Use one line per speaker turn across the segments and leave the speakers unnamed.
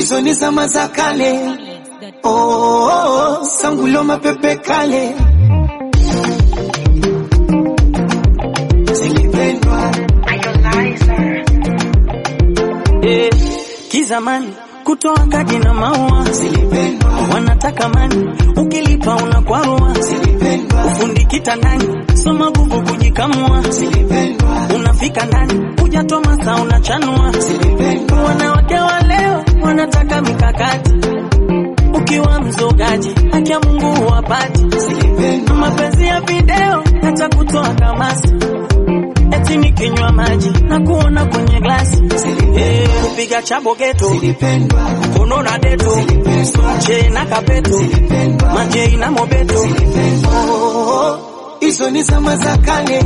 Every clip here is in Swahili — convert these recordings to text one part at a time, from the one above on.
Hizo ni zama za kale. Sangulo mapepe kale. Zilipendwa.
Kizamani kutoa kadi na maua zilipendwa. Wanataka mani ukilipa unakwarua zilipendwa. Ufundi kitandani soma gugu kujikamua zilipendwa. Unafika ndani hujatoa masaa unachanua zilipendwa. Wanawake wa leo wanataka mikakati. Ukiwa mzogaji haki ya Mungu huwapati zilipendwa. Mapenzi ya video hata kutoa kamasi. Eti nikinywa maji na kuona kwenye glasi kupiga chabo geto zilipendwa. Kono na deto che na kapeto maji na mobeto zilipendwa.
Hizo ni zama za kale.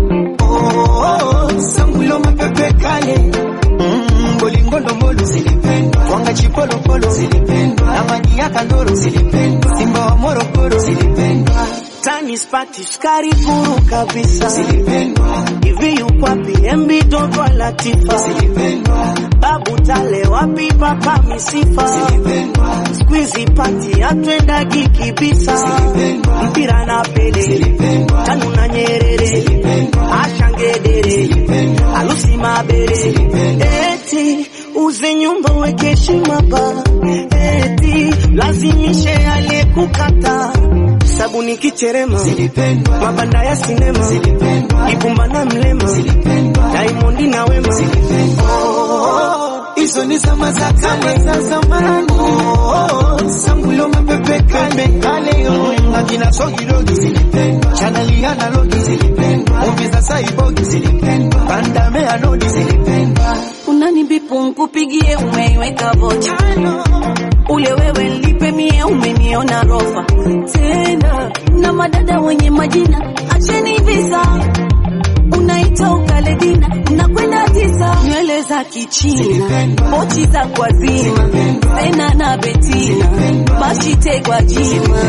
Sangulo mapepe kale. Bolingondo mbolo zilipendwa. Wanga chipolo polo zilipendwa. Na maji ya kandoro zilipendwa. Simba wa Morogoro zilipendwa.
Tani spati skari puru kabisa
zilipendwa.
Hivi ukwapi MB Dodo Latifa
zilipendwa.
Babu Tale wapi papa misifa
zilipendwa.
Squeezy party atwenda kikibisa
zilipendwa.
Mpira na Pele
zilipendwa.
Tanu na Nyerere
zilipendwa.
Ashangedere
zilipendwa.
Alusi Mabere
zilipendwa.
Eti uze nyumba weke heshima ba. Eti lazimishe aliyekukata. Sabuni kicherema
zilipendwa.
Mabanda ya sinema
zilipendwa.
Ibumba na Mlema
zilipendwa.
Diamond na Wema
zilipendwa. Hizo ni zama za kale za zamani. Sangulo mapepe kale. Akina Sogirogi zilipendwa. Chaneli analogi zilipendwa. Movie za Cyborg zilipendwa. Bandame anodi zilipendwa.
Unanibipu nkupigie umeiweka vocha. Ule wewe lipe mie umeniona rofa. Tena na madada wenye majina acheni visa. Unaita ukaledina unakwenda tisa. Nywele za kichina pochi za kwa zima. Pena na Betina bashite kwa jima.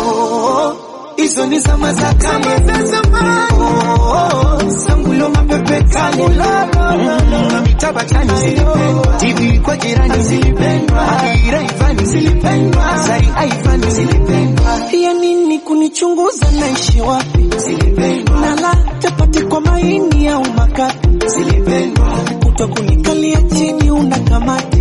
Hizo ni zama za kale za zamani. Sangulo mapepe kale. Na mitaba chani zilipendwa. TV kwa jirani zilipendwa. Akira Ivani zilipendwa. Zari Ivani zilipendwa.
Ya nini kunichunguza naishi wapi
zilipendwa.
Nala chapati kwa maini au makati
zilipendwa.
Kutokunikalia chini unakamati.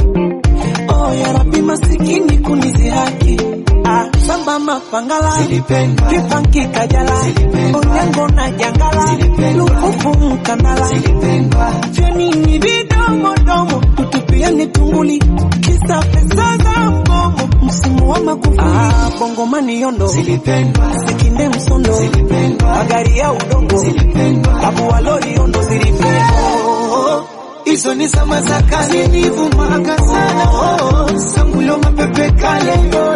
Ya Rabbi masikini kunizihaki. Samba mapangala
zilipendwa.
Kipanki kajala Onyango na jangala Lukufu mkanala
zilipendwa.
Fyanini vidomo domo Tutupia nitunguli Kisa pesa za mbomo Msimu wa makufuli Bongo mani yondo
zilipendwa.
Sikinde msondo
zilipendwa.
Magari ya udongo
zilipendwa.
Abu walori yondo zilipendwa.
Hizo ni zama za kale. Nivumaga sana. Sangulo mapepe kale.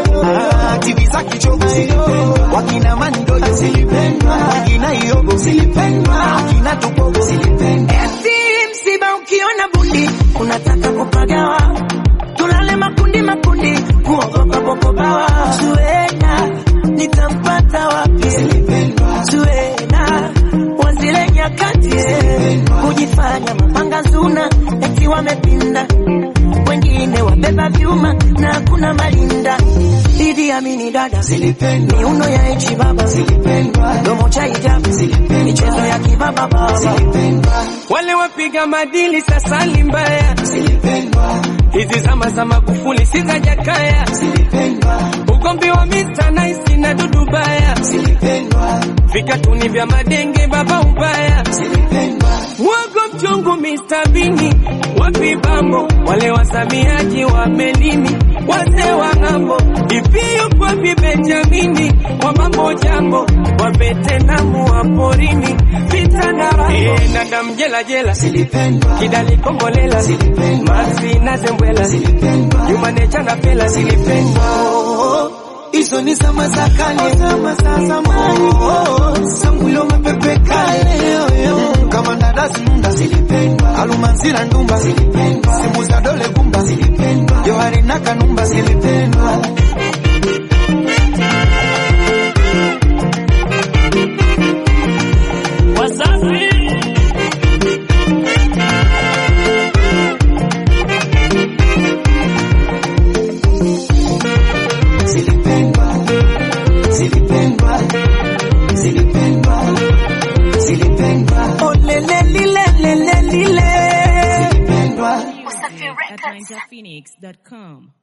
TV za kichogo zilipendwa. Wakina Mandoyo zilipendwa. Wakina Iyogo zilipendwa. Wakina Tupogo zilipendwa.
Eti msiba ukiona bundi unataka kupagawa. Tulale makundi kuogopa boko bawa. Zuena nitampata wapi
zilipendwa.
Zuena wazile nyakati kujifanya mapanga zuna eti wamepinda. Wengine wabeba vyuma na kuna malinda. Idi Amini dada
zilipendwa.
Miuno ya echi baba
zilipendwa.
Domo cha hijabu
zilipendwa.
Michezo ya kibaba baba
zilipendwa.
Wale wapiga madili sasa limbaya
zilipendwa.
Hizi zama za Magufuli sikajakaya
zilipendwa.
Ugombi wa Mr. Nice na Dudu Baya
zilipendwa.
Vikatuni vya madenge baba ubaya
zilipendwa.
Wago mchungu Mr. Bini wapi bambo. Wale wasamiaji wa melini wase wa ngambo. Ipiyo kwa Benjamini wa mambo jambo. Wabete namu wa porini vita na rambo. Nanda mjela jela
zilipendwa.
Kidali kombolela
zilipendwa.
Masi na zembwela
zilipendwa.
Yumane changa pela zilipendwa.
Hizo ni zama za kale. Zama za zamani. Sangulo mapepe kale. Kama ndadasi nunda zilipendwa. Alumanzira ndumba zilipendwa. Simu za dole gumba zilipendwa. Johari na Kanumba zilipendwa.
Wasafi
at ninjaphoenix.com.